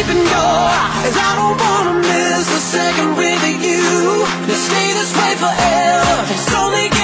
in your eyes. I don't wanna miss a second with you. To stay this way forever, it's only